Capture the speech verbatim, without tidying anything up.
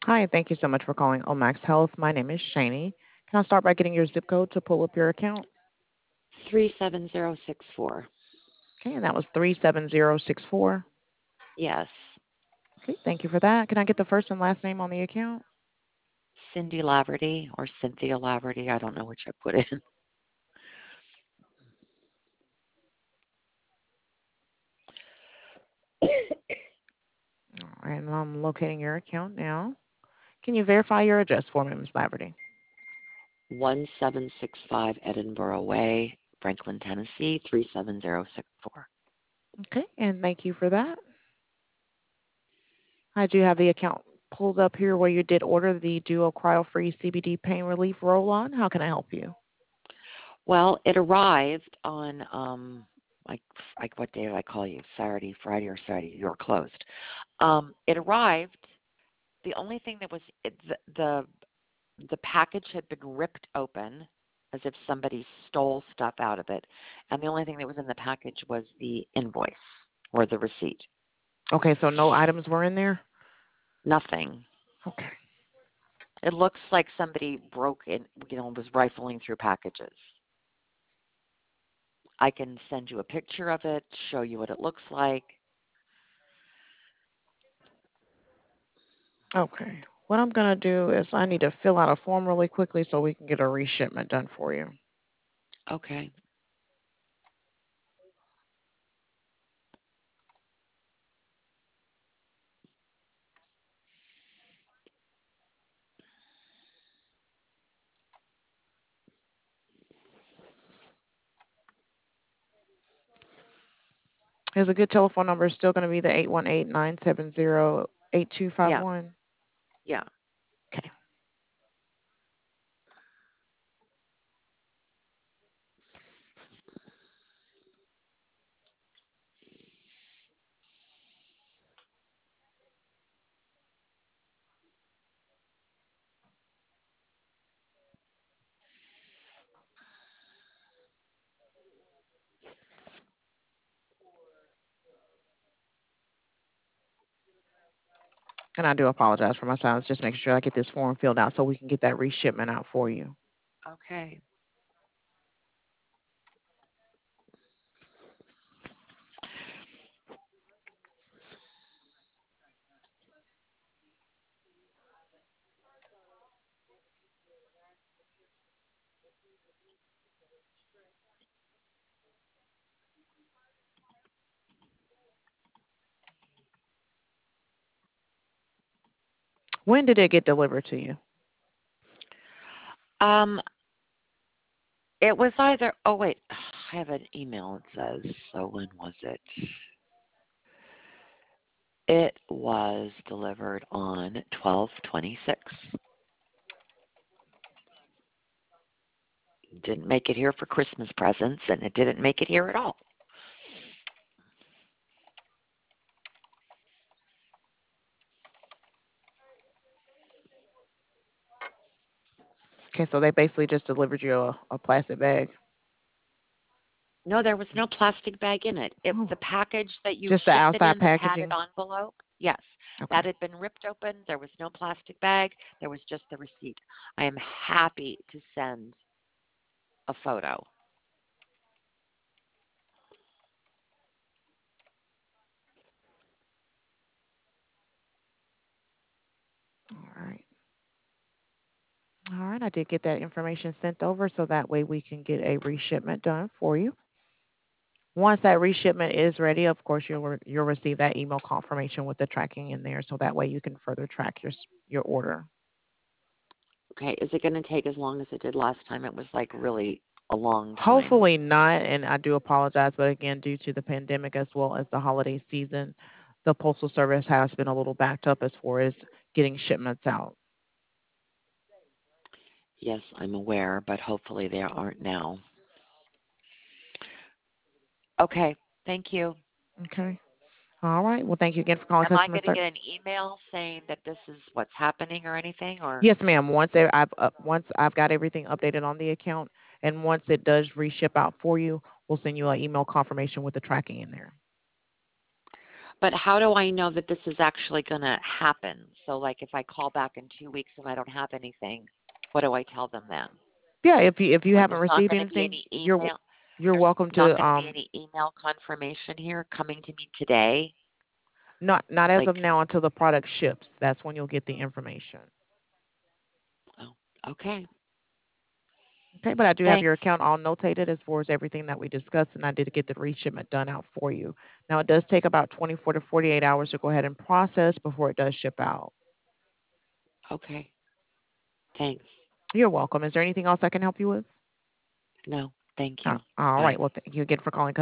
Hi, thank you so much for calling Omax Health. My name is Shani. Can I start by getting your zip code to pull up your account? three seven zero six four. Okay, and that was three seven zero six four. Yes. Okay, thank you for that. Can I get the first and last name on the account? Cindy Laverty or Cynthia Laverty. I don't know which I put in. All right, and I'm locating your account now. Can you verify your address for me, Miss Laverty? one seven six five Edinburgh Way, Franklin, Tennessee, three seven zero six four. Okay, and thank you for that. I do have the account pulled up here where you did order the Duo Cryo-Free C B D Pain Relief Roll-On. How can I help you? Well, it arrived on um like like what day did I call you? Saturday, Friday or Saturday. You're closed. Um it arrived. The only thing that was it, the, the the package had been ripped open as if somebody stole stuff out of it, and the only thing that was in the package was the invoice or the receipt. Okay, so no items were in there? Nothing. Okay. It looks like somebody broke in, you know, was rifling through packages. I can send you a picture of it, show you what it looks like. Okay. What I'm going to do is I need to fill out a form really quickly so we can get a reshipment done for you. Okay. Is a good telephone number still going to be the eight one eight, nine seven zero, eight two five Yeah. one? Yeah. Okay. And I do apologize for my silence. Just making sure I get this form filled out so we can get that reshipment out for you. Okay. When did it get delivered to you? Um, it was either. Oh wait, I have an email. It says. So when was it? It was delivered on twelve twenty-six. Didn't make it here for Christmas presents, and it didn't make it here at all. Okay, so they basically just delivered you a, a plastic bag. No, there was no plastic bag in it. It Oh, the package that you just the shipped it outside in that had an packaging? envelope. Yes, Okay. that had been ripped open. There was no plastic bag. There was just the receipt. I am happy to send a photo. All right. All right, I did get that information sent over so that way we can get a reshipment done for you. Once that reshipment is ready, of course, you'll re- you'll receive that email confirmation with the tracking in there, so that way you can further track your s- your order. Okay, is it going to take as long as it did last time? It was like really a long time. Hopefully not, and I do apologize, but again, due to the pandemic as well as the holiday season, the postal service has been a little backed up as far as getting shipments out. Yes, I'm aware, but hopefully they aren't now. Okay, thank you. Okay. All right. Well, thank you again for calling Am I customer going to service. get an email saying that this is what's happening or anything? Or Yes, ma'am. Once I- I've uh, once I've got everything updated on the account, and once it does reship out for you, we'll send you an email confirmation with the tracking in there. But how do I know that this is actually going to happen? So, like, if I call back in two weeks and I don't have anything, what do I tell them then? Yeah, if you if you Like, haven't there's not received going to be anything, any you're email. you're There's welcome not to going to be um any email confirmation here coming to me today. not not as of Like, now until the product ships. That's when you'll get the information. oh, okay. Okay, but I do have your Thanks. account all notated as far as everything that we discussed, and I did get the reshipment done out for you. Now it does take about twenty-four to forty-eight hours to go ahead and process before it does ship out. Okay. Thanks. You're welcome. Is there anything else I can help you with? No, thank Uh, you. all right. Bye. Well, thank you again for calling.